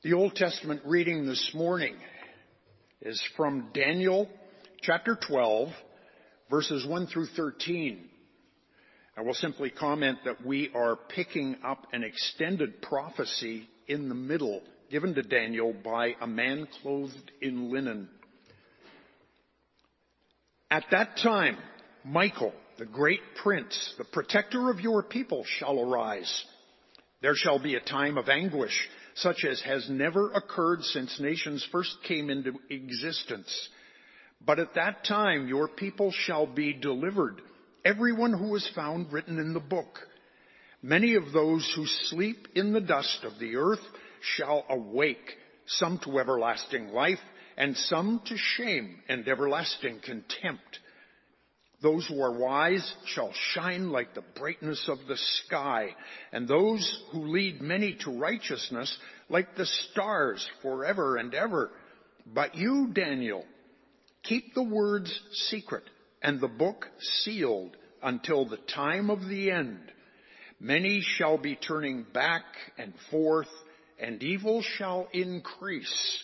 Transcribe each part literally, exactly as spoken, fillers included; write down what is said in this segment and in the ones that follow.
The Old Testament reading this morning is from Daniel chapter twelve, verses one through thirteen. I will simply comment that we are picking up an extended prophecy in the middle given to Daniel by a man clothed in linen. At that time, Michael, the great prince, the protector of your people, shall arise. There shall be a time of anguish, such as has never occurred since nations first came into existence. But at that time your people shall be delivered, everyone who is found written in the book. Many of those who sleep in the dust of the earth shall awake, some to everlasting life, and some to shame and everlasting contempt. Those who are wise shall shine like the brightness of the sky, and those who lead many to righteousness like the stars forever and ever. But you, Daniel, keep the words secret and the book sealed until the time of the end. Many shall be turning back and forth, and evil shall increase.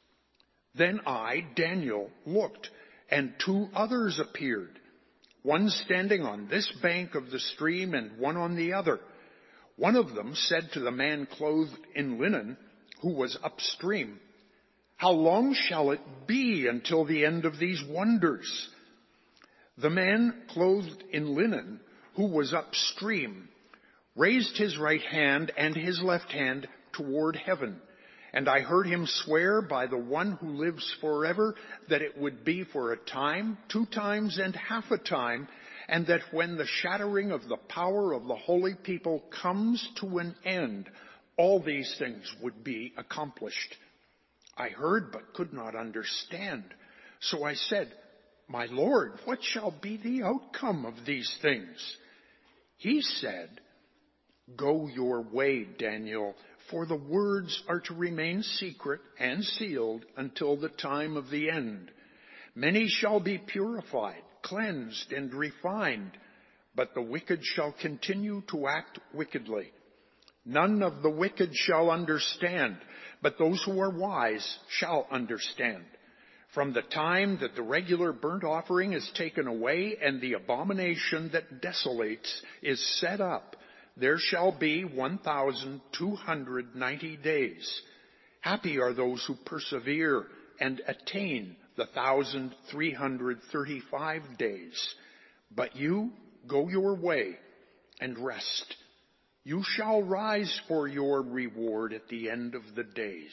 Then I, Daniel, looked, and two others appeared, one standing on this bank of the stream and one on the other. One of them said to the man clothed in linen, who was upstream, "How long shall it be until the end of these wonders?" The man clothed in linen, who was upstream, raised his right hand and his left hand toward heaven. And I heard him swear by the one who lives forever that it would be for a time, two times, and half a time, and that when the shattering of the power of the holy people comes to an end, all these things would be accomplished. I heard but could not understand. So I said, "My Lord, what shall be the outcome of these things?" He said, "Go your way, Daniel, for the words are to remain secret and sealed until the time of the end. Many shall be purified, cleansed, and refined, but the wicked shall continue to act wickedly. None of the wicked shall understand, but those who are wise shall understand. From the time that the regular burnt offering is taken away and the abomination that desolates is set up, there shall be one thousand two hundred ninety days. Happy are those who persevere and attain the one thousand three hundred thirty-five days. But you go your way and rest. You shall rise for your reward at the end of the days."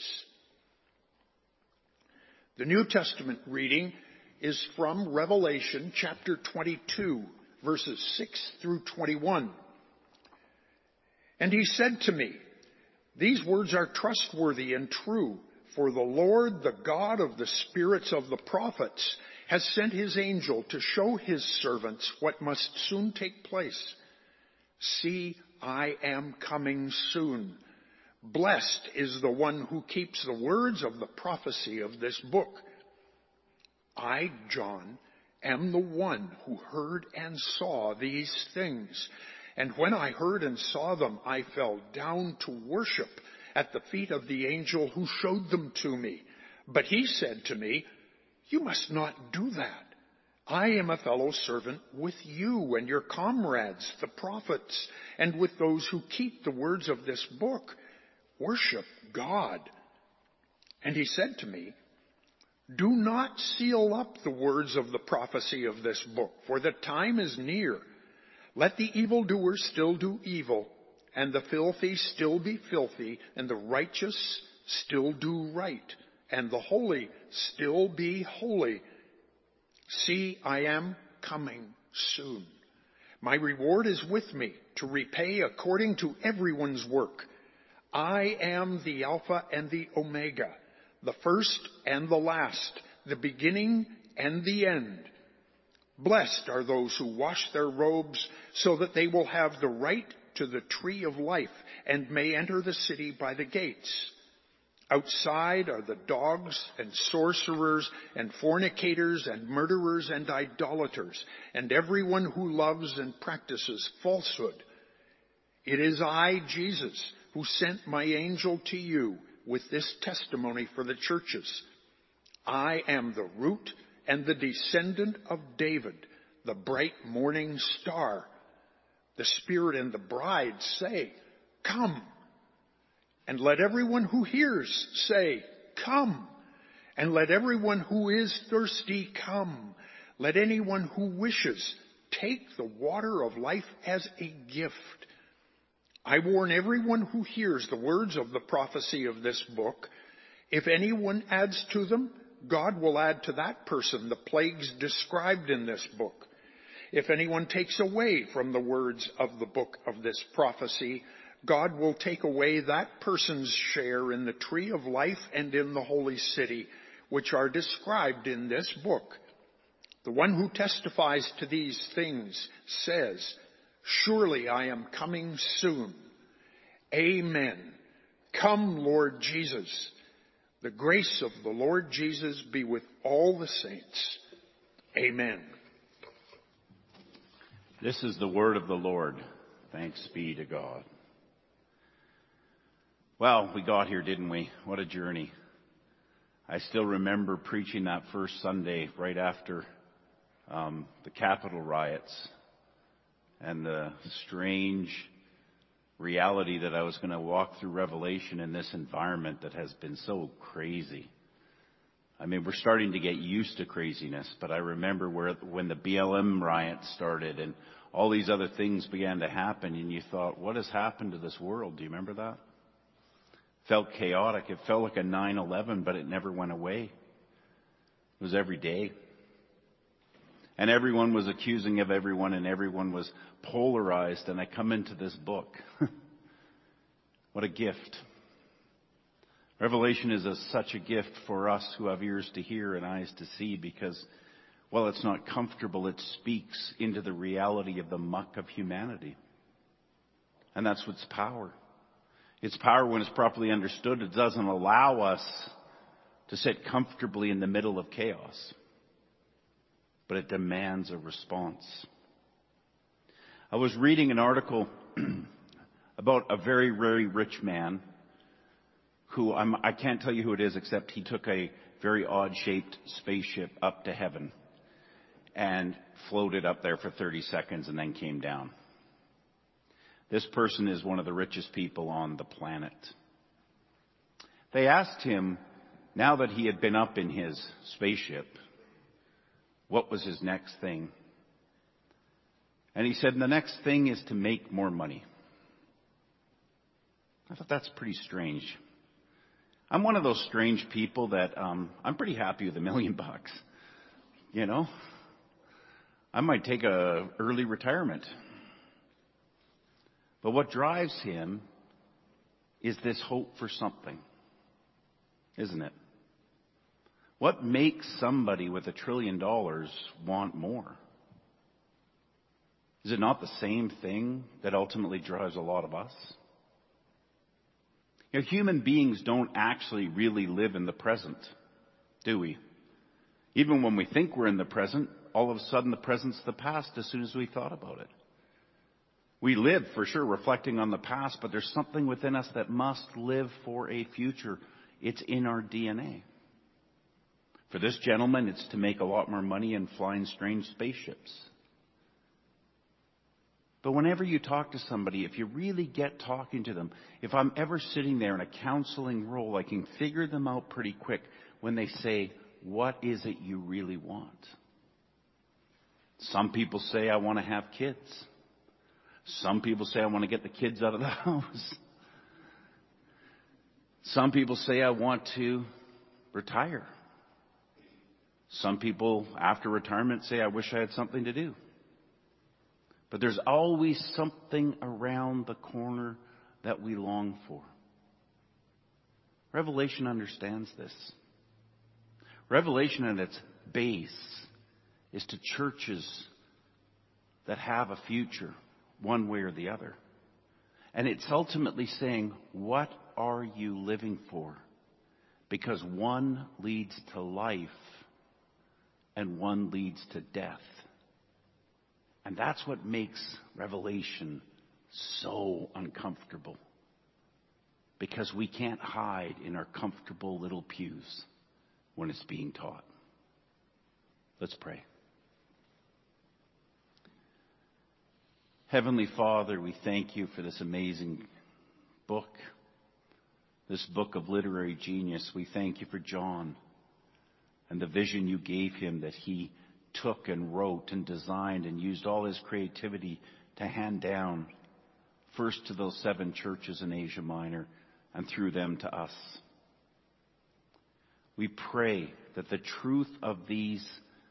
The New Testament reading is from Revelation chapter twenty-two, verses six through twenty-one. And he said to me, "These words are trustworthy and true, for the Lord, the God of the spirits of the prophets, has sent his angel to show his servants what must soon take place. See, I am coming soon. Blessed is the one who keeps the words of the prophecy of this book. I, John, am the one who heard and saw these things. And when I heard and saw them, I fell down to worship at the feet of the angel who showed them to me. But he said to me, 'You must not do that. I am a fellow servant with you and your comrades, the prophets, and with those who keep the words of this book. Worship God.' And he said to me, 'Do not seal up the words of the prophecy of this book, for the time is near. Let the evildoer still do evil, and the filthy still be filthy, and the righteous still do right, and the holy still be holy. See, I am coming soon. My reward is with me to repay according to everyone's work. I am the Alpha and the Omega, the first and the last, the beginning and the end. Blessed are those who wash their robes so that they will have the right to the tree of life and may enter the city by the gates. Outside are the dogs and sorcerers and fornicators and murderers and idolaters and everyone who loves and practices falsehood. It is I, Jesus, who sent my angel to you, with this testimony for the churches. I am the root and the descendant of David, the bright morning star. The Spirit and the bride say, come. And let everyone who hears say, come. And let everyone who is thirsty come. Let anyone who wishes take the water of life as a gift. I warn everyone who hears the words of the prophecy of this book. If anyone adds to them, God will add to that person the plagues described in this book. If anyone takes away from the words of the book of this prophecy, God will take away that person's share in the tree of life and in the holy city, which are described in this book. The one who testifies to these things says, surely I am coming soon. Amen. Come, Lord Jesus. The grace of the Lord Jesus be with all the saints. Amen. This is the word of the Lord. Thanks be to God. Well, we got here, didn't we? What a journey. I still remember preaching that first Sunday right after um, the Capitol riots and the strange reality that I was going to walk through Revelation in this environment that has been so crazy. I mean, we're starting to get used to craziness, but I remember where when the B L M riots started and all these other things began to happen, and you thought, what has happened to this world? Do you remember that? Felt chaotic. It felt like a nine eleven, but it never went away. It was every day. And everyone was accusing of everyone, and everyone was polarized. And I come into this book. What a gift. Revelation is a, such a gift for us who have ears to hear and eyes to see, because, well, it's not comfortable. It speaks into the reality of the muck of humanity. And that's what's power. It's power when it's properly understood. It doesn't allow us to sit comfortably in the middle of chaos, but it demands a response. I was reading an article about a very, very rich man who I'm, I can't tell you who it is, except he took a very odd-shaped spaceship up to heaven and floated up there for thirty seconds and then came down. This person is one of the richest people on the planet. They asked him, now that he had been up in his spaceship, what was his next thing? And he said, the next thing is to make more money. I thought that's pretty strange. I'm one of those strange people that um, I'm pretty happy with a million bucks. You know, I might take a early retirement. But what drives him is this hope for something, isn't it? What makes somebody with a trillion dollars want more? Is it not the same thing that ultimately drives a lot of us? You know, human beings don't actually really live in the present, do we? Even when we think we're in the present, all of a sudden the present's the past as soon as we thought about it. We live, for sure, reflecting on the past, but there's something within us that must live for a future. It's in our D N A. For this gentleman, it's to make a lot more money and fly in strange spaceships. But whenever you talk to somebody, if you really get talking to them, if I'm ever sitting there in a counseling role, I can figure them out pretty quick when they say, what is it you really want? Some people say, I want to have kids. Some people say, I want to get the kids out of the house. Some people say, I want to retire. Some people, after retirement, say, I wish I had something to do. But there's always something around the corner that we long for. Revelation understands this. Revelation at its base is to churches that have a future, one way or the other. And it's ultimately saying, what are you living for? Because one leads to life and one leads to death. And that's what makes Revelation so uncomfortable. because we can't hide in our comfortable little pews when it's being taught. Let's pray. Heavenly Father, we thank you for this amazing book, this book of literary genius. We thank you for John and the vision you gave him that he took and wrote and designed and used all his creativity to hand down first to those seven churches in Asia Minor and through them to us. We pray that the truth of these,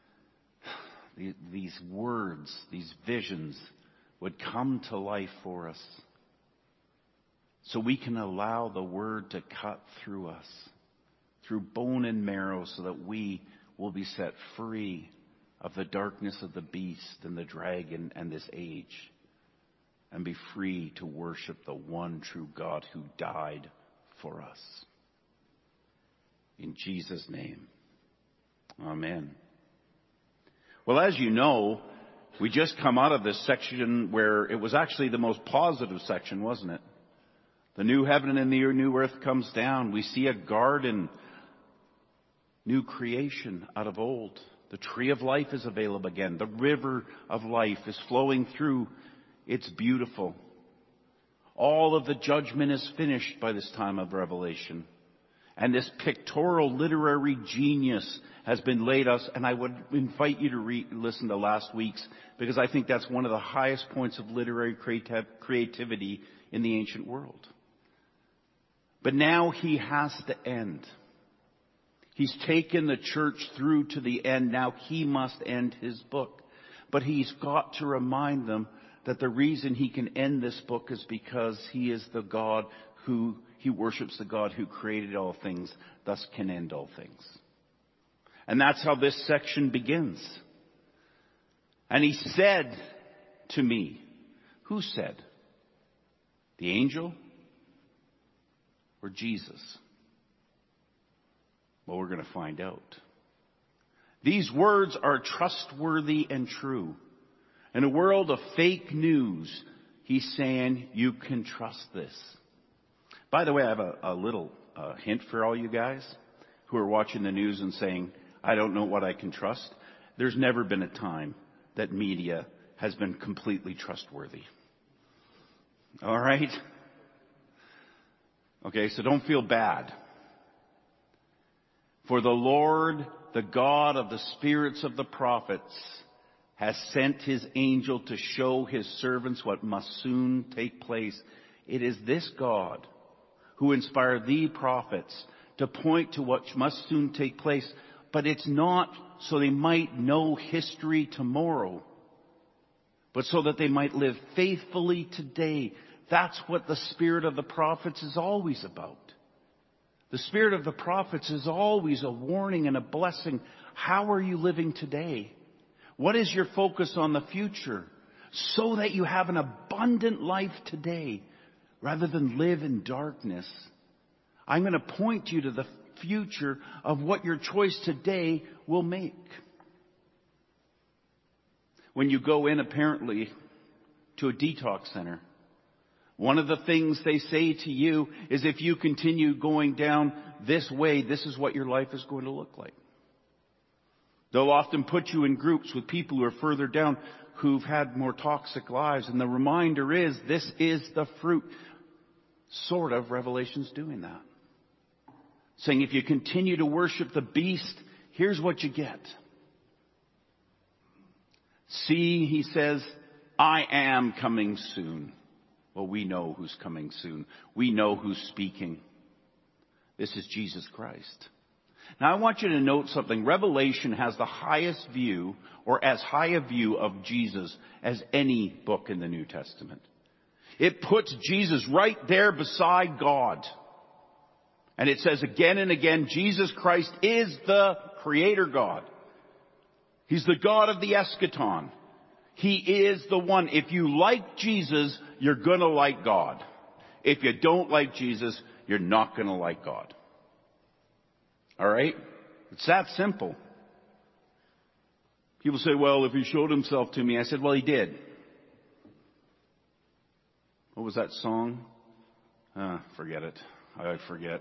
these words, these visions would come to life for us so we can allow the word to cut through us, through bone and marrow, so that we will be set free of the darkness of the beast and the dragon and this age, and be free to worship the one true God who died for us. In Jesus' name, amen. Well, as you know, we just come out of this section where it was actually the most positive section, wasn't it? The new heaven and the new earth comes down. We see a garden, new creation out of old. The tree of life is available again. The river of life is flowing through. It's beautiful. All of the judgment is finished by this time of Revelation. And this pictorial literary genius has been laid us, and I would invite you to re- listen to last week's, because I think that's one of the highest points of literary creativ- creativity in the ancient world. But now he has to end. He's taken the church through to the end. Now he must end his book. But he's got to remind them that the reason he can end this book is because he is the God who, he worships the God who created all things, thus can end all things. And that's how this section begins. And he said to me, who said? The angel or Jesus? Well, we're going to find out. These words are trustworthy and true. In a world of fake news, he's saying you can trust this. By the way, I have a, a little uh, hint for all you guys who are watching the news and saying, I don't know what I can trust. There's never been a time that media has been completely trustworthy. All right? Okay, so don't feel bad. For the Lord, the God of the spirits of the prophets, has sent his angel to show his servants what must soon take place. It is this God who inspired the prophets to point to what must soon take place. But it's not so they might know history tomorrow, but so that they might live faithfully today. That's what the spirit of the prophets is always about. The spirit of the prophets is always a warning and a blessing. How are you living today? What is your focus on the future? So that you have an abundant life today rather than live in darkness. I'm going to point you to the future of what your choice today will make. When you go in, apparently, to a detox center, one of the things they say to you is if you continue going down this way, this is what your life is going to look like. They'll often put you in groups with people who are further down who've had more toxic lives. And the reminder is this is the fruit. Sort of, Revelation's doing that. Saying if you continue to worship the beast, here's what you get. See, he says, I am coming soon. Well, we know who's coming soon. We know who's speaking. This is Jesus Christ. Now, I want you to note something. Revelation has the highest view, or as high a view of Jesus as any book in the New Testament. It puts Jesus right there beside God. And it says again and again, Jesus Christ is the Creator God. He's the God of the eschaton. He is the one. If you like Jesus, you're going to like God. If you don't like Jesus, you're not going to like God. All right? It's that simple. People say, well, if he showed himself to me. I said, well, he did. What was that song? Ah, forget it. I forget.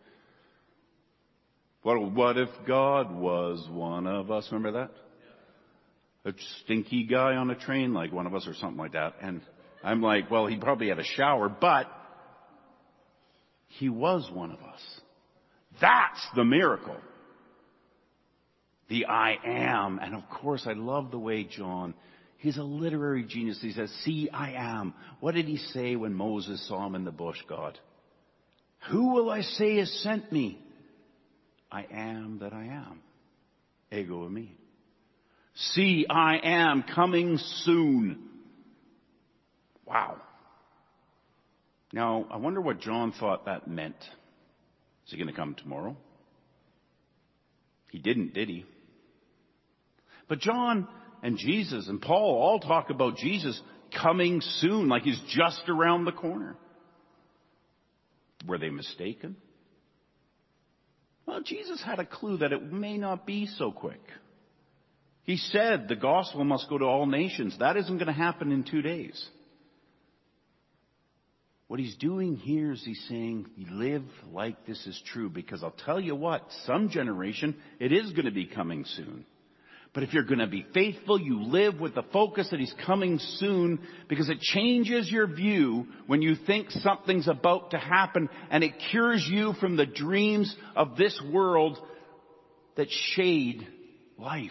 What, what if God was one of us? Remember that? A stinky guy on a train like one of us or something like that. And I'm like, well, he probably had a shower, but he was one of us. That's the miracle. The I am. And of course, I love the way John, he's a literary genius. He says, see, I am. What did he say when Moses saw him in the bush, God? Who will I say has sent me? I am that I am. Ego eimi. See, I am coming soon. Wow. Now, I wonder what John thought that meant. Is he going to come tomorrow? He didn't, did he? But John and Jesus and Paul all talk about Jesus coming soon, like he's just around the corner. Were they mistaken? Well, Jesus had a clue that it may not be so quick. He said the gospel must go to all nations. That isn't going to happen in two days. What he's doing here is he's saying, live like this is true. Because I'll tell you what, some generation, it is going to be coming soon. But if you're going to be faithful, you live with the focus that he's coming soon, because it changes your view when you think something's about to happen, and it cures you from the dreams of this world that shade life.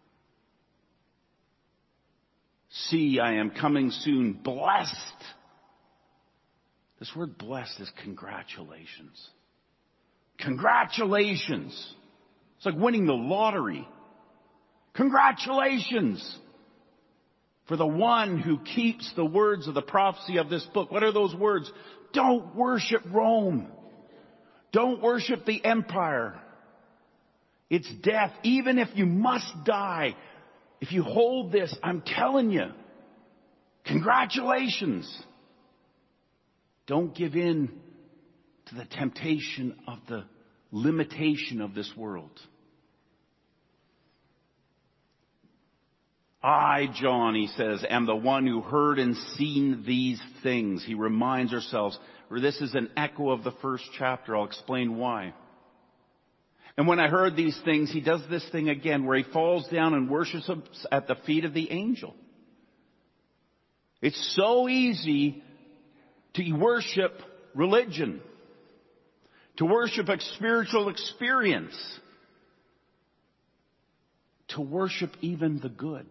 See, I am coming soon. Blessed. This word blessed is congratulations. Congratulations. It's like winning the lottery. Congratulations for the one who keeps the words of the prophecy of this book. What are those words? Don't worship Rome. Don't worship the empire. It's death. Even if you must die, if you hold this, I'm telling you, congratulations. Don't give in to the temptation of the limitation of this world. I, John, he says, am the one who heard and seen these things. He reminds ourselves, or this is an echo of the first chapter. I'll explain why. And when I heard these things, he does this thing again where he falls down and worships at the feet of the angel. It's so easy to worship religion, to worship a spiritual experience, to worship even the good,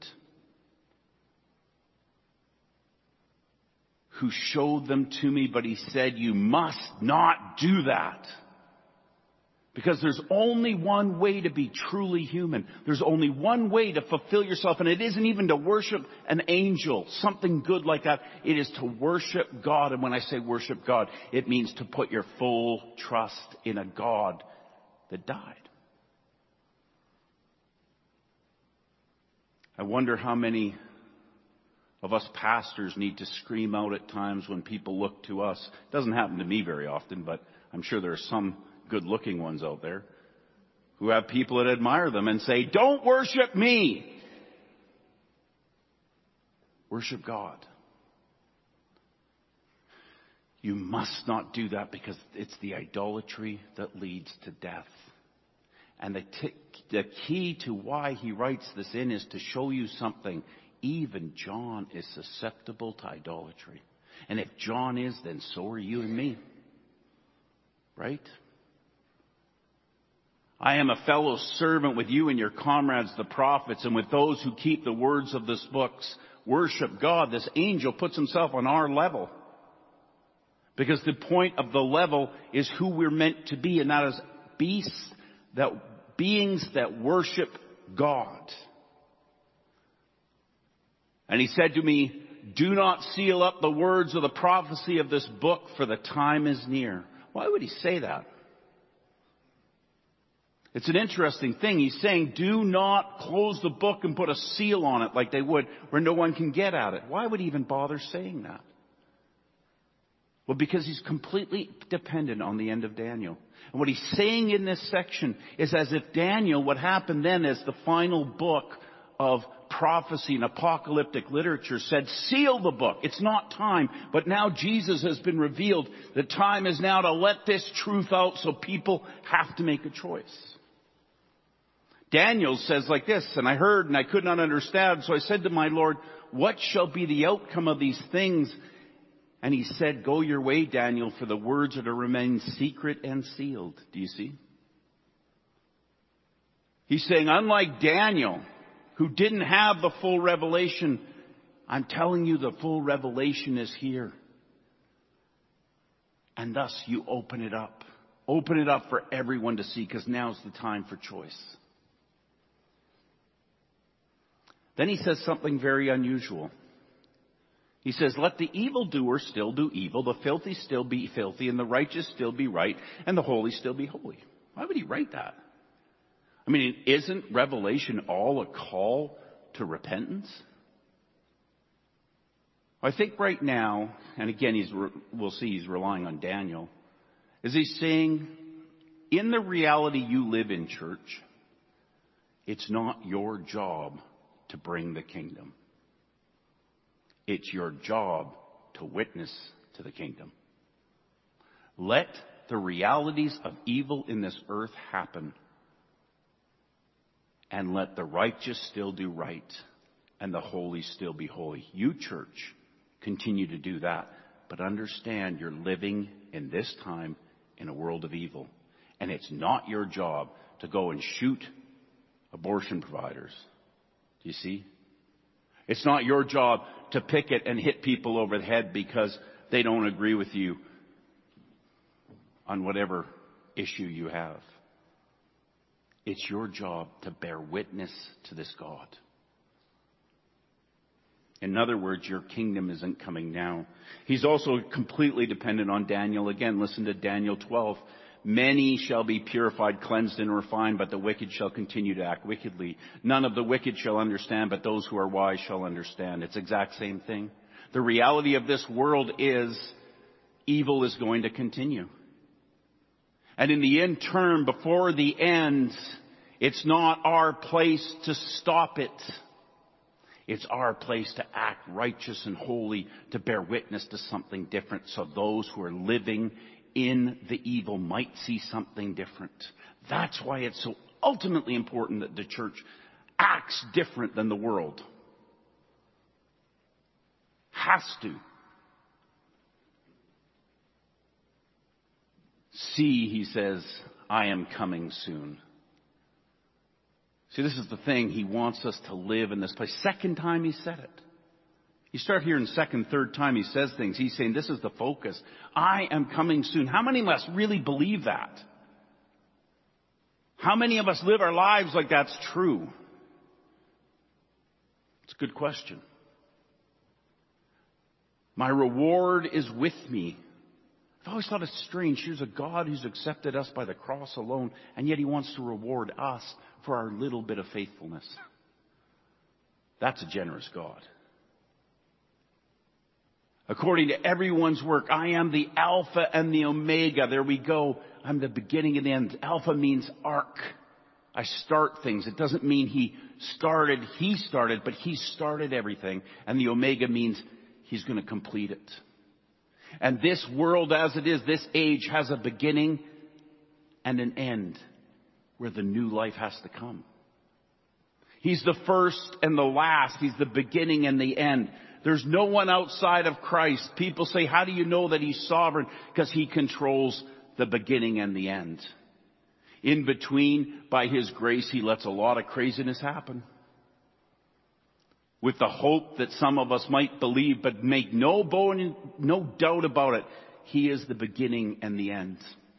who showed them to me, but he said, you must not do that. Because there's only one way to be truly human. There's only one way to fulfill yourself. And it isn't even to worship an angel, something good like that. It is to worship God. And when I say worship God, it means to put your full trust in a God that died. I wonder how many of us pastors need to scream out at times when people look to us. It doesn't happen to me very often, but I'm sure there are some good-looking ones out there who have people that admire them and say, don't worship me. Worship God. You must not do that, because it's the idolatry that leads to death. And the, t- the key to why he writes this in is to show you something. Even John is susceptible to idolatry. And if John is, then so are you and me. Right? I am a fellow servant with you and your comrades, the prophets, and with those who keep the words of this book. Worship God. This angel puts himself on our level. Because the point of the level is who we're meant to be, and that is beasts, that beings that worship God. And he said to me, do not seal up the words of the prophecy of this book, for the time is near. Why would he say that? It's an interesting thing. He's saying, do not close the book and put a seal on it like they would, where no one can get at it. Why would he even bother saying that? Well, because he's completely dependent on the end of Daniel. And what he's saying in this section is as if Daniel, what happened then as the final book of prophecy and apocalyptic literature said, seal the book. It's not time. But now Jesus has been revealed. The time is now to let this truth out, so people have to make a choice. Daniel says like this, and I heard and I could not understand. So I said to my Lord, what shall be the outcome of these things? And he said, go your way, Daniel, for the words are to remain secret and sealed. Do you see? He's saying, unlike Daniel, who didn't have the full revelation, I'm telling you the full revelation is here. And thus you open it up. Open it up for everyone to see, because now's the time for choice. Then he says something very unusual. He says, let the evildoer still do evil, the filthy still be filthy, and the righteous still be right, and the holy still be holy. Why would he write that? I mean, isn't Revelation all a call to repentance? I think right now, and again, he's, we'll see he's relying on Daniel, is he's saying, in the reality you live in, church, it's not your job to bring the kingdom. It's your job to witness to the kingdom. Let the realities of evil in this earth happen. And let the righteous still do right. And the holy still be holy. You, church, continue to do that. But understand you're living in this time in a world of evil. And it's not your job to go and shoot abortion providers. Do you see? It's not your job to picket and hit people over the head because they don't agree with you on whatever issue you have. It's your job to bear witness to this God. In other words, your kingdom isn't coming now. He's also completely dependent on Daniel. Again, listen to Daniel twelve. Many shall be purified, cleansed, and refined, but the wicked shall continue to act wickedly. None of the wicked shall understand, but those who are wise shall understand. It's the exact same thing. The reality of this world is evil is going to continue. And in the end term, before the end, it's not our place to stop it. It's our place to act righteous and holy, to bear witness to something different, so those who are living in the evil might see something different. That's why it's so ultimately important that the church acts different than the world. Has to. See, he says, I am coming soon. See, this is the thing. He wants us to live in this place. Second time he said it. You start hearing second, third time he says things. He's saying this is the focus. I am coming soon. How many of us really believe that? How many of us live our lives like that's true? It's a good question. My reward is with me. I've always thought it's strange. Here's a God who's accepted us by the cross alone, and yet he wants to reward us for our little bit of faithfulness. That's a generous God. According to everyone's work, I am the Alpha and the Omega. There we go. I'm the beginning and the end. Alpha means arc. I start things. It doesn't mean he started, he started, but he started everything. And the Omega means he's going to complete it. And this world as it is, this age has a beginning and an end where the new life has to come. He's the first and the last. He's the beginning and the end. There's no one outside of Christ. People say, how do you know that he's sovereign? Because he controls the beginning and the end. In between, by his grace, he lets a lot of craziness happen. With the hope that some of us might believe, but make no bone, no doubt about it, he is the beginning and the end.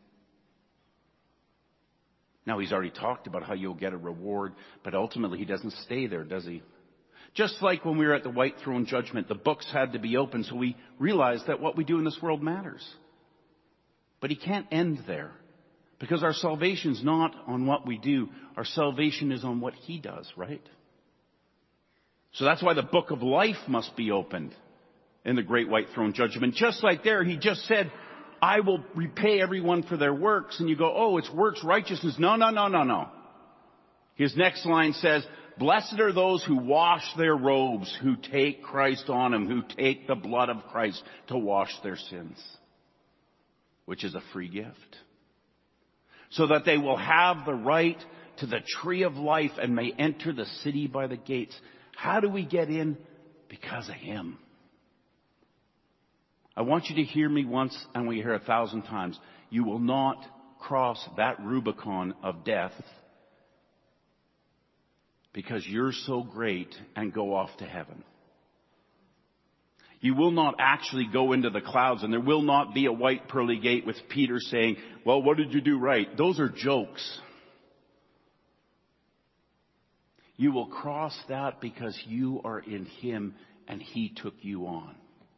Now, he's already talked about how you'll get a reward, but ultimately he doesn't stay there, does he? Just like when we were at the white throne judgment, the books had to be open, so we realized that what we do in this world matters. But he can't end there, because our salvation's not on what we do. Our salvation is on what he does, right? So that's why the book of life must be opened in the great white throne judgment. Just like there, he just said, I will repay everyone for their works. And you go, oh, it's works righteousness. No, no, no, no, no. His next line says, Blessed are those who wash their robes, who take Christ on them, who take the blood of Christ to wash their sins, which is a free gift, so that they will have the right to the tree of life and may enter the city by the gates. How do we get in? Because of him. I want you to hear me once and we hear a thousand times. You will not cross that Rubicon of death because you're so great and go off to heaven. You will not actually go into the clouds, and there will not be a white pearly gate with Peter saying, well, what did you do right? Those are jokes. You will cross that because you are in him and he took you on.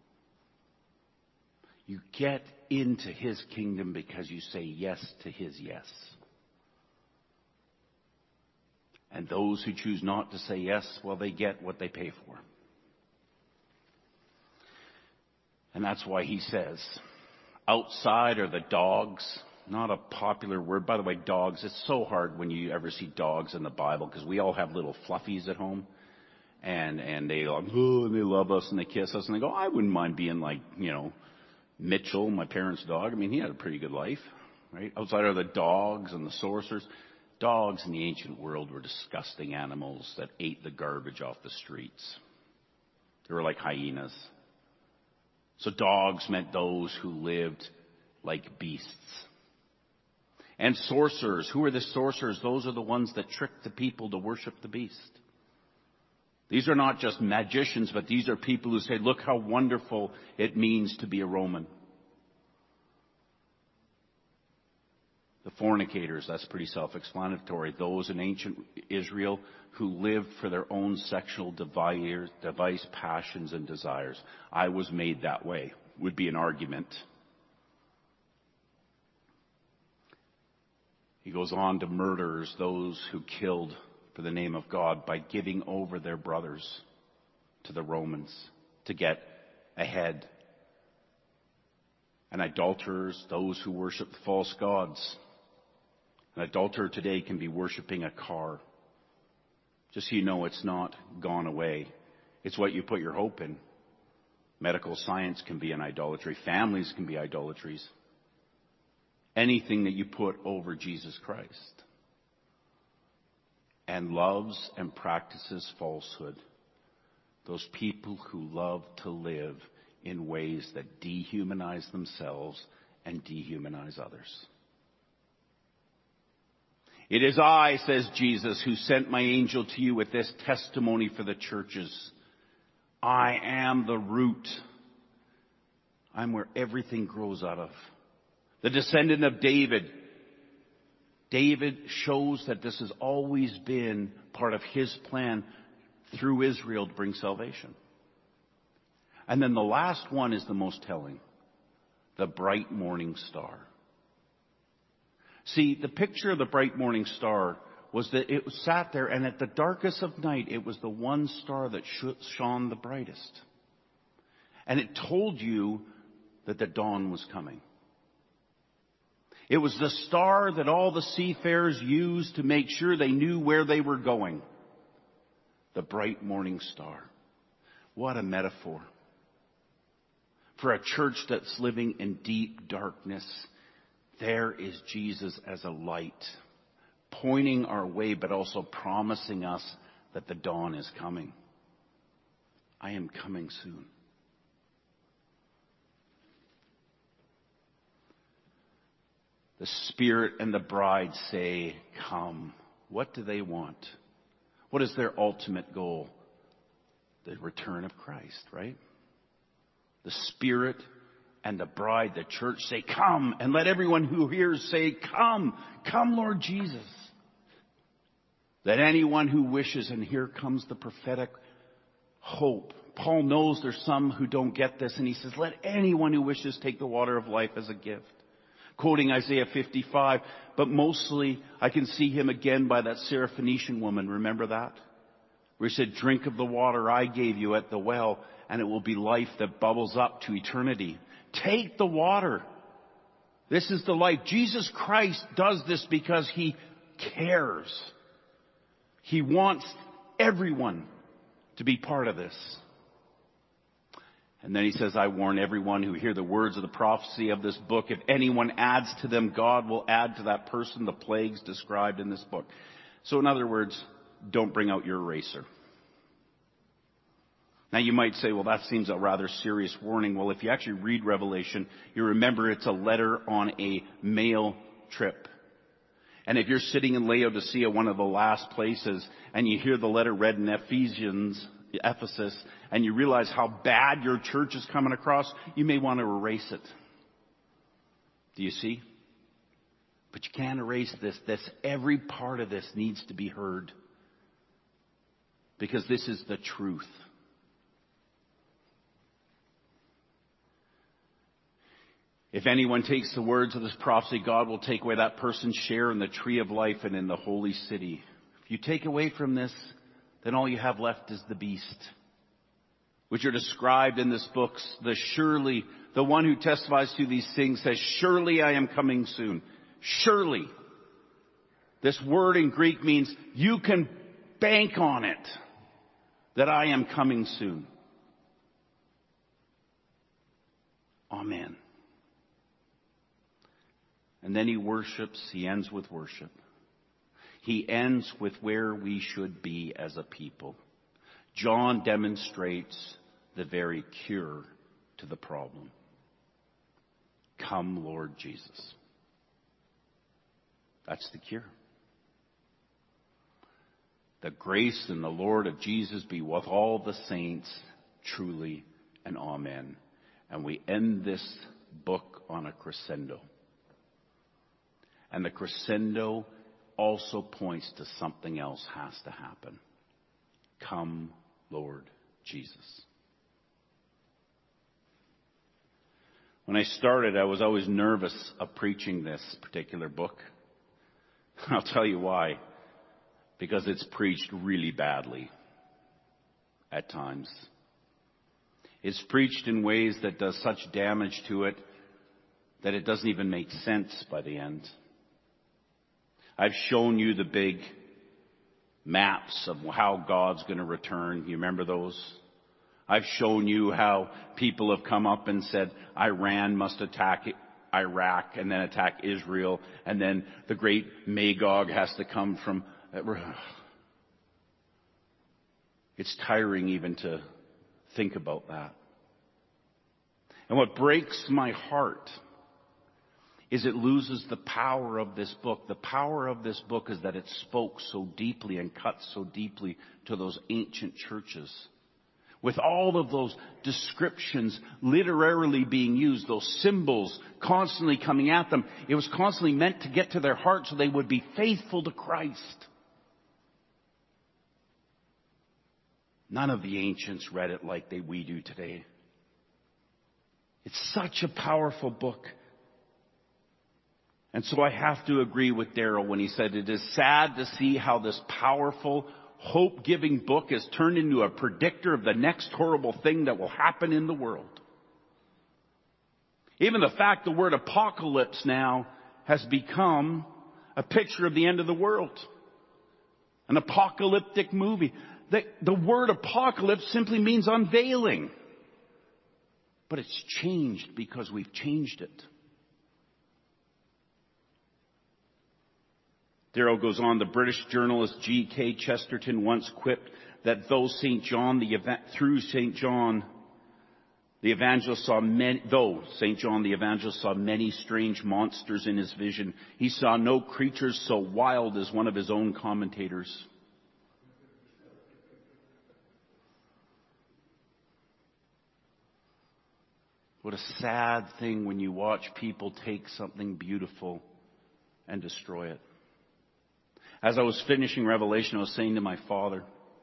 You get into his kingdom because you say yes to his yes. And those who choose not to say yes, well, they get what they pay for. And that's why he says, outside are the dogs. Not a popular word. By the way, dogs, it's so hard when you ever see dogs in the Bible because we all have little fluffies at home. And, and they, oh, and they love us and they kiss us and they go, I wouldn't mind being like, you know, Mitchell, my parents' dog. I mean, he had a pretty good life, right? Outside are the dogs and the sorcerers. Dogs in the ancient world were disgusting animals that ate the garbage off the streets. They were like hyenas. So dogs meant those who lived like beasts. And sorcerers. Who are the sorcerers? Those are the ones that trick the people to worship the beast. These are not just magicians, but these are people who say, look how wonderful it means to be a Roman. The fornicators, that's pretty self-explanatory. Those in ancient Israel who lived for their own sexual device, passions, and desires. I was made that way, would be an argument. He goes on to murderers, those who killed for the name of God by giving over their brothers to the Romans to get ahead. And adulterers, those who worship false gods. An adulterer today can be worshiping a car. Just so you know, it's not gone away. It's what you put your hope in. Medical science can be an idolatry. Families can be idolatries. Anything that you put over Jesus Christ. And loves and practices falsehood. Those people who love to live in ways that dehumanize themselves and dehumanize others. It is I, says Jesus, who sent my angel to you with this testimony for the churches. I am the root. I'm where everything grows out of. The descendant of David. David shows that this has always been part of his plan through Israel to bring salvation. And then the last one is the most telling. The bright morning star. See, the picture of the bright morning star was that it sat there, and at the darkest of night, it was the one star that shone the brightest. And it told you that the dawn was coming. It was the star that all the seafarers used to make sure they knew where they were going. The bright morning star. What a metaphor. For a church that's living in deep darkness, there is Jesus as a light, pointing our way, but also promising us that the dawn is coming. I am coming soon. The Spirit and the bride say, come. What do they want? What is their ultimate goal? The return of Christ, right? The Spirit and the bride, the church, say, come. And let everyone who hears say, come. Come, Lord Jesus. Let anyone who wishes, and here comes the prophetic hope. Paul knows there's some who don't get this, and he says, let anyone who wishes take the water of life as a gift. Quoting Isaiah fifty-five, but mostly I can see him again by that Syrophoenician woman. Remember that? Where he said, drink of the water I gave you at the well, and it will be life that bubbles up to eternity. Take the water. This is the life. Jesus Christ does this because he cares. He wants everyone to be part of this. And then he says, I warn everyone who hear the words of the prophecy of this book. If anyone adds to them, God will add to that person the plagues described in this book. So in other words, don't bring out your eraser. Now you might say, well, that seems a rather serious warning. Well, if you actually read Revelation, you remember it's a letter on a mail trip. And if you're sitting in Laodicea, one of the last places, and you hear the letter read in Ephesians, Ephesus, and you realize how bad your church is coming across, you may want to erase it. Do you see? But you can't erase this. This, every part of this needs to be heard. Because this is the truth. If anyone takes the words of this prophecy, God will take away that person's share in the tree of life and in the holy city. If you take away from this, then all you have left is the beast, which are described in this book. The surely, the one who testifies to these things says, surely I am coming soon. Surely. This word in Greek means you can bank on it that I am coming soon. Amen. And then he worships, he ends with worship. He ends with where we should be as a people. John demonstrates the very cure to the problem. Come, Lord Jesus. That's the cure. The grace and the Lord of Jesus be with all the saints, truly, and amen. And we end this book on a crescendo. And the crescendo also points to something else has to happen. Come, Lord Jesus. When I started, I was always nervous of preaching this particular book. I'll tell you why. Because it's preached really badly at times. It's preached in ways that does such damage to it that it doesn't even make sense by the end. I've shown you the big maps of how God's going to return. You remember those? I've shown you how people have come up and said Iran must attack Iraq and then attack Israel, and then the great Magog has to come from... It's tiring even to think about that. And what breaks my heart is it loses the power of this book. The power of this book is that it spoke so deeply and cut so deeply to those ancient churches. With all of those descriptions literarily being used, those symbols constantly coming at them, it was constantly meant to get to their heart so they would be faithful to Christ. None of the ancients read it like they we do today. It's such a powerful book. And so I have to agree with Darrell when he said it is sad to see how this powerful, hope-giving book is turned into a predictor of the next horrible thing that will happen in the world. Even the fact the word apocalypse now has become a picture of the end of the world. An apocalyptic movie. The, the word apocalypse simply means unveiling. But it's changed because we've changed it. Darrell goes on, the British journalist G K Chesterton once quipped that though Saint John, the through Saint John, the evangelist saw many, though Saint John the evangelist saw many strange monsters in his vision, he saw no creatures so wild as one of his own commentators. What a sad thing when you watch people take something beautiful and destroy it. As I was finishing Revelation, I was saying to my father,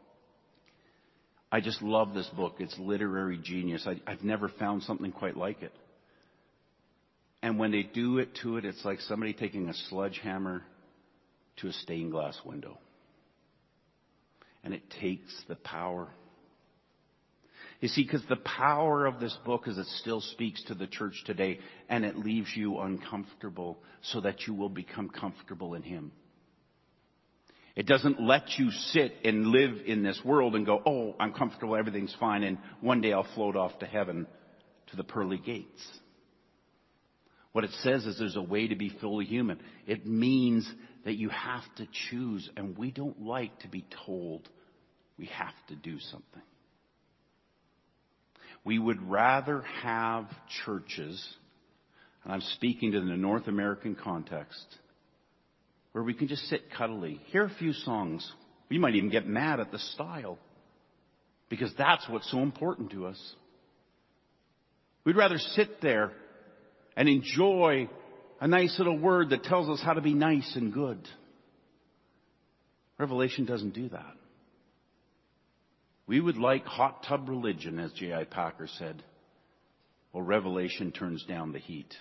I just love this book. It's literary genius. I, I've never found something quite like it. And when they do it to it, it's like somebody taking a sledgehammer to a stained glass window. And it takes the power. You see, because the power of this book is it still speaks to the church today, and it leaves you uncomfortable so that you will become comfortable in Him. It doesn't let you sit and live in this world and go, oh, I'm comfortable, everything's fine, and one day I'll float off to heaven to the pearly gates. What it says is there's a way to be fully human. It means that you have to choose, and we don't like to be told we have to do something. We would rather have churches, and I'm speaking to the North American context, where we can just sit cuddly, hear a few songs. We might even get mad at the style, because that's what's so important to us. We'd rather sit there and enjoy a nice little word that tells us how to be nice and good. Revelation doesn't do that. We would like hot tub religion, as J I Packer said. Well, Revelation turns down the heat.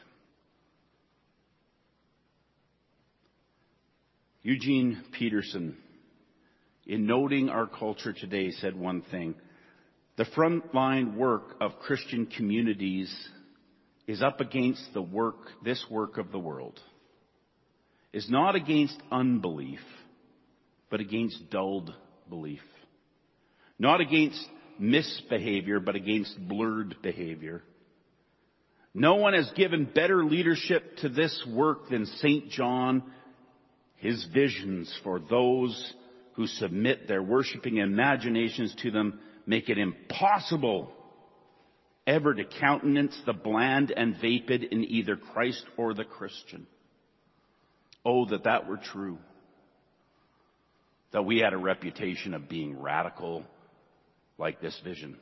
Eugene Peterson, in noting our culture today, said one thing: the frontline work of Christian communities is up against the work, this work of the world, is not against unbelief, but against dulled belief. Not against misbehavior, but against blurred behavior. No one has given better leadership to this work than Saint John. His visions for those who submit their worshiping imaginations to them make it impossible ever to countenance the bland and vapid in either Christ or the Christian. Oh, that that were true. That we had a reputation of being radical like this vision.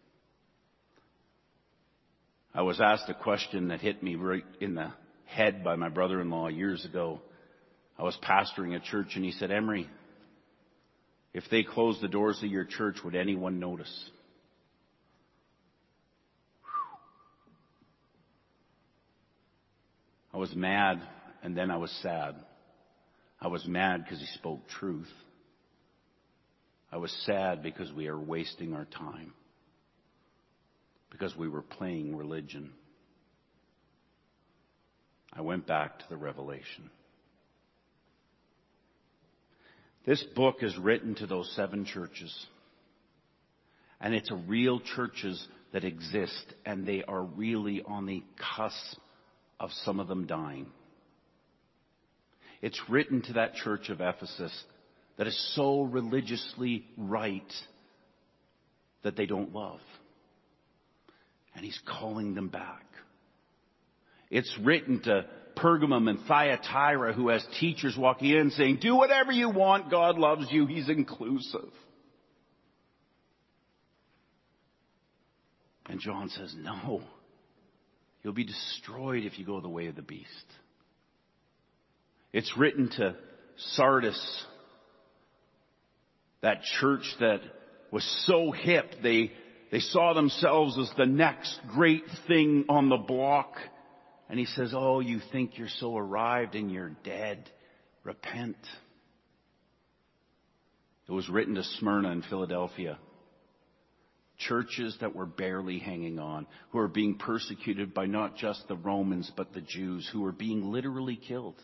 I was asked a question that hit me right in the head by my brother-in-law years ago. I was pastoring a church, and he said, Emery, if they closed the doors of your church, would anyone notice? I was mad, and then I was sad. I was mad because he spoke truth. I was sad because we are wasting our time, because we were playing religion. I went back to the Revelation. This book is written to those seven churches. And it's a real churches that exist, and they are really on the cusp of some of them dying. It's written to that church of Ephesus that is so religiously right that they don't love. And he's calling them back. It's written to Pergamum and Thyatira, who has teachers walking in saying, do whatever you want, God loves you, he's inclusive. And John says, no, you'll be destroyed if you go the way of the beast. It's written to Sardis, that church that was so hip, they, they saw themselves as the next great thing on the block. And he says, oh, you think you're so arrived and you're dead. Repent. It was written to Smyrna in Philadelphia. Churches that were barely hanging on, who are being persecuted by not just the Romans, but the Jews, who are being literally killed.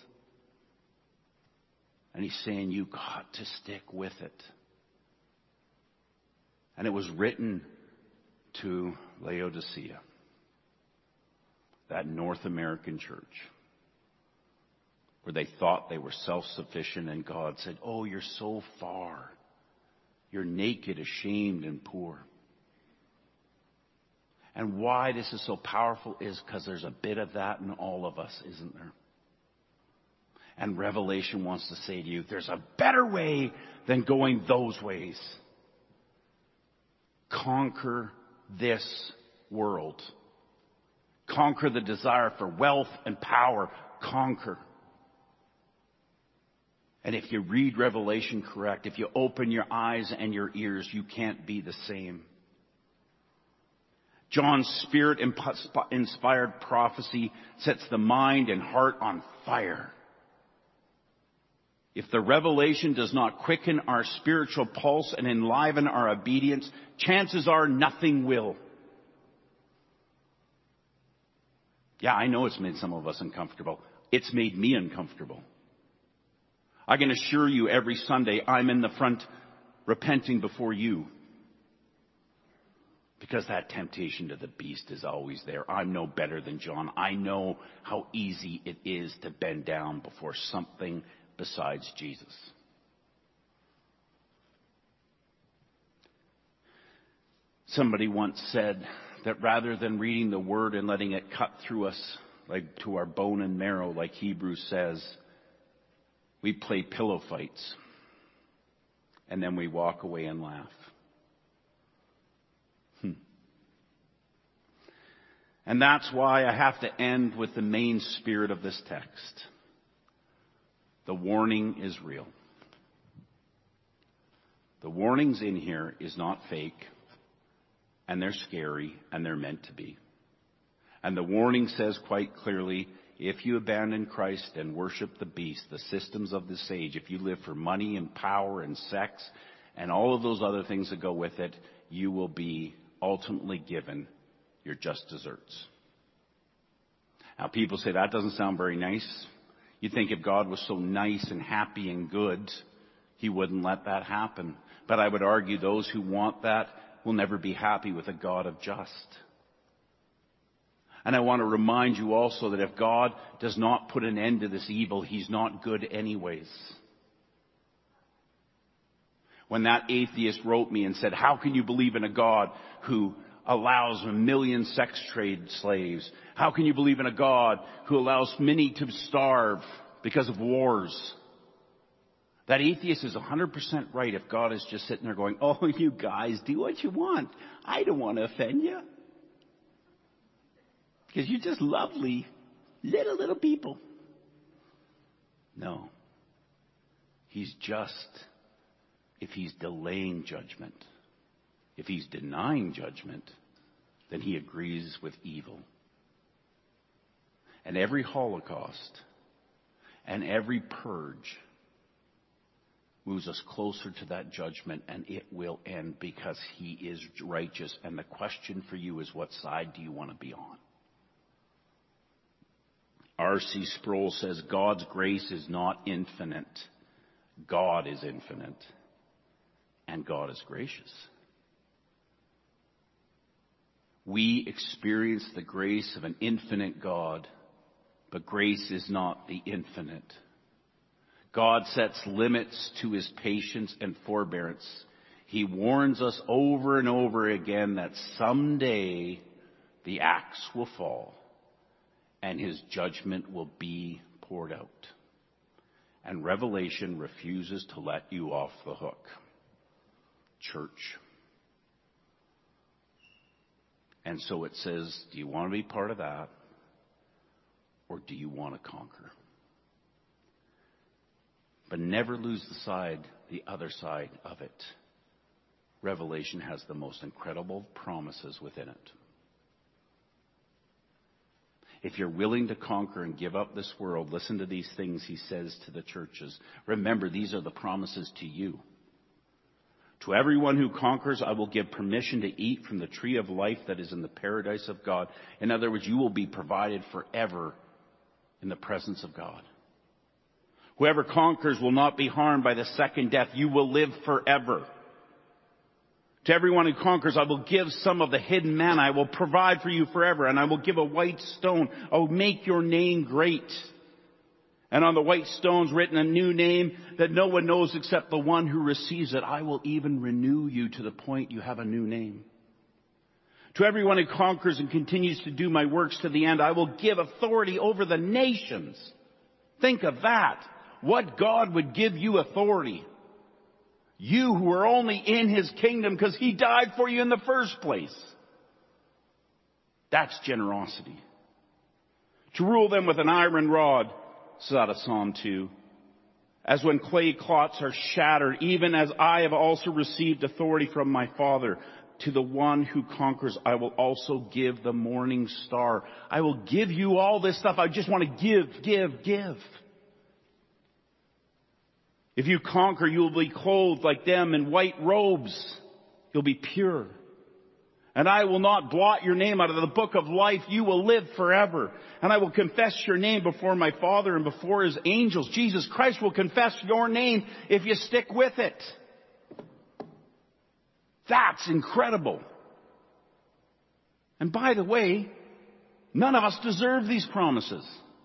And he's saying, you got to stick with it. And it was written to Laodicea, that North American church, where they thought they were self-sufficient, and God said, oh, you're so far. You're naked, ashamed, and poor. And why this is so powerful is because there's a bit of that in all of us, isn't there? And Revelation wants to say to you, there's a better way than going those ways. Conquer this world. Conquer the desire for wealth and power. Conquer. And if you read Revelation correct, if you open your eyes and your ears, you can't be the same. John's Spirit-inspired prophecy sets the mind and heart on fire. If the revelation does not quicken our spiritual pulse and enliven our obedience, chances are nothing will. Yeah, I know it's made some of us uncomfortable. It's made me uncomfortable. I can assure you every Sunday I'm in the front repenting before you. Because that temptation to the beast is always there. I'm no better than John. I know how easy it is to bend down before something besides Jesus. Somebody once said that rather than reading the Word and letting it cut through us like to our bone and marrow, like Hebrews says, we play pillow fights and then we walk away and laugh. Hmm. And that's why I have to end with the main spirit of this text. The warning is real. The warnings in here is not fake, and they're scary, and they're meant to be. And the warning says quite clearly, if you abandon Christ and worship the beast, the systems of this age, if you live for money and power and sex and all of those other things that go with it, you will be ultimately given your just desserts. Now people say that doesn't sound very nice. You'd think if God was so nice and happy and good, He wouldn't let that happen. But I would argue those who want that will never be happy with a God of just. And I want to remind you also that if God does not put an end to this evil, He's not good anyways. When that atheist wrote me and said, how can you believe in a God who allows a million sex trade slaves? How can you believe in a God who allows many to starve because of wars? That atheist is one hundred percent right if God is just sitting there going, oh, you guys, do what you want. I don't want to offend you. Because you're just lovely, little, little people. No. He's just if He's delaying judgment. If He's denying judgment, then He agrees with evil. And every Holocaust and every purge moves us closer to that judgment, and it will end because He is righteous. And the question for you is, what side do you want to be on? R C Sproul says, God's grace is not infinite. God is infinite. And God is gracious. We experience the grace of an infinite God, but grace is not the infinite. God sets limits to His patience and forbearance. He warns us over and over again that someday the axe will fall and His judgment will be poured out. And Revelation refuses to let you off the hook. Church. And so it says, do you want to be part of that? Or do you want to conquer? But never lose the side, the other side of it. Revelation has the most incredible promises within it. If you're willing to conquer and give up this world, listen to these things He says to the churches. Remember, these are the promises to you. To everyone who conquers, I will give permission to eat from the tree of life that is in the paradise of God. In other words, you will be provided forever in the presence of God. Whoever conquers will not be harmed by the second death. You will live forever. To everyone who conquers, I will give some of the hidden manna. I will provide for you forever, and I will give a white stone. I will make your name great. And on the white stones written a new name that no one knows except the one who receives it. I will even renew you to the point you have a new name. To everyone who conquers and continues to do my works to the end, I will give authority over the nations. Think of that. What God would give you authority. You who are only in His kingdom because He died for you in the first place. That's generosity. To rule them with an iron rod. This is out of Psalm two. As when clay clots are shattered, even as I have also received authority from my Father. To the one who conquers, I will also give the morning star. I will give you all this stuff. I just want to give, give, give. If you conquer, you will be clothed like them in white robes. You'll be pure. And I will not blot your name out of the book of life. You will live forever. And I will confess your name before my Father and before his angels. Jesus Christ will confess your name if you stick with it. That's incredible. And by the way, none of us deserve these promises.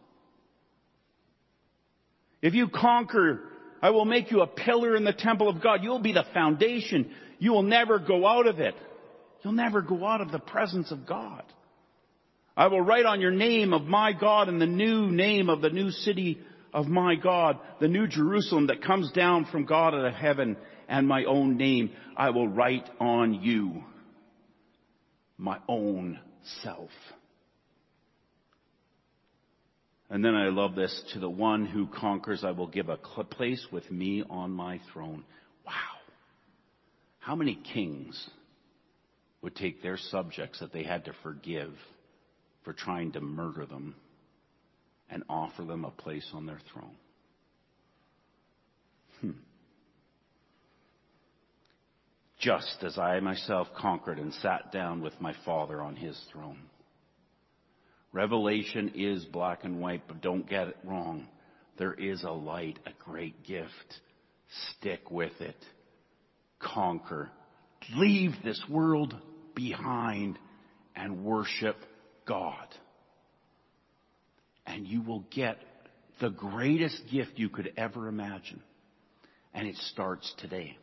If you conquer, I will make you a pillar in the temple of God. You'll be the foundation. You will never go out of it. You'll never go out of the presence of God. I will write on your name of my God and the new name of the new city of my God, the new Jerusalem that comes down from God out of heaven, and my own name I will write on you, my own self. And then I love this, to the one who conquers I will give a place with me on my throne. Wow. How many kings would take their subjects that they had to forgive for trying to murder them and offer them a place on their throne? Hmm. Just as I myself conquered and sat down with my Father on his throne. Revelation is black and white, but don't get it wrong. There is a light, a great gift. Stick with it. Conquer. Leave this world behind and worship God. And you will get the greatest gift you could ever imagine. And it starts today.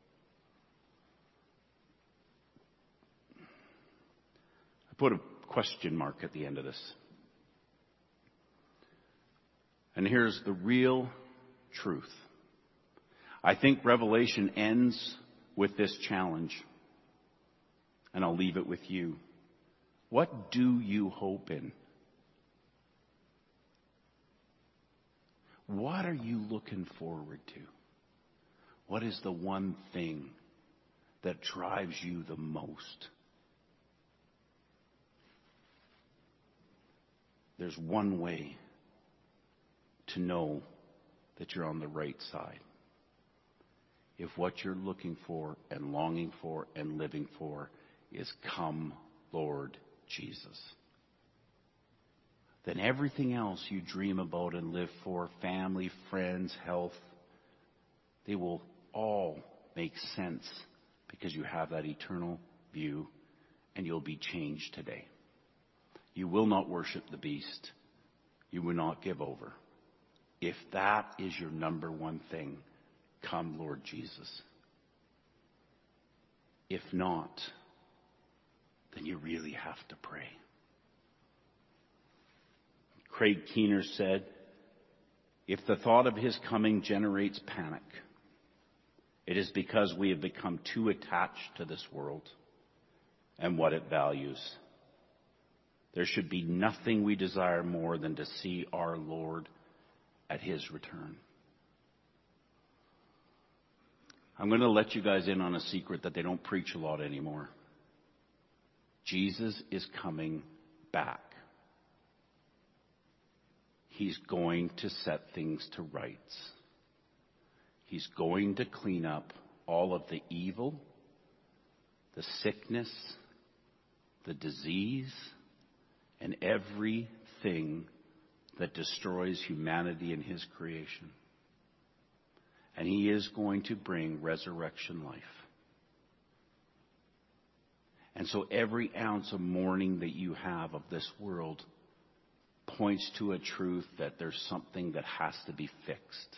I put a question mark at the end of this. And here's the real truth. I think Revelation ends with this challenge. And I'll leave it with you. What do you hope in? What are you looking forward to? What is the one thing that drives you the most? There's one way to know that you're on the right side. If what you're looking for and longing for and living for is come, Lord Jesus, then everything else you dream about and live for, family, friends, health, they will all make sense because you have that eternal view and you'll be changed today. You will not worship the beast. You will not give over. If that is your number one thing, come, Lord Jesus. If not, then you really have to pray. Craig Keener said, if the thought of his coming generates panic, it is because we have become too attached to this world and what it values. There should be nothing we desire more than to see our Lord at his return. I'm going to let you guys in on a secret that they don't preach a lot anymore. Jesus is coming back. He's going to set things to rights. He's going to clean up all of the evil, the sickness, the disease, and everything that destroys humanity and his creation. And he is going to bring resurrection life. And so every ounce of mourning that you have of this world points to a truth that there's something that has to be fixed.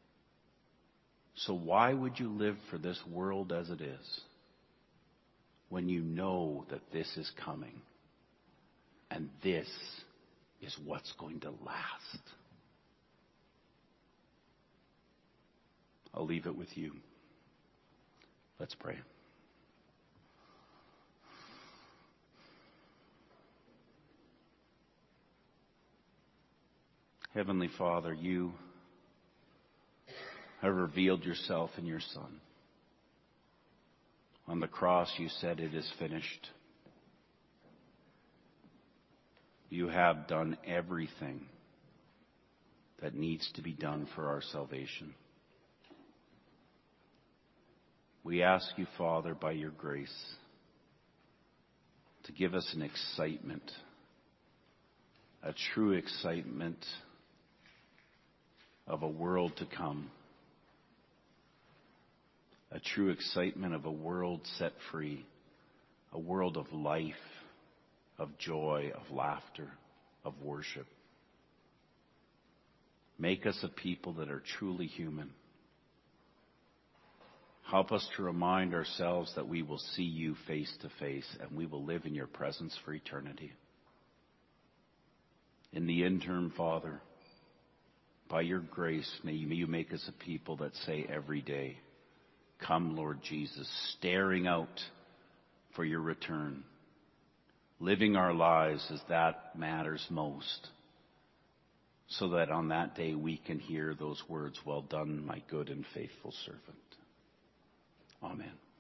So why would you live for this world as it is when you know that this is coming and this is what's going to last? I'll leave it with you. Let's pray. Heavenly Father, you have revealed yourself in your Son. On the cross, you said it is finished. You have done everything that needs to be done for our salvation. We ask you, Father, by your grace, to give us an excitement, a true excitement of a world to come, a true excitement of a world set free, a world of life, of joy, of laughter, of worship. Make us a people that are truly human. Help us to remind ourselves that we will see you face to face and we will live in your presence for eternity. In the interim, Father, by your grace, may you make us a people that say every day, "Come, Lord Jesus," staring out for your return, living our lives as that matters most, so that on that day we can hear those words, "Well done, my good and faithful servant." Amen.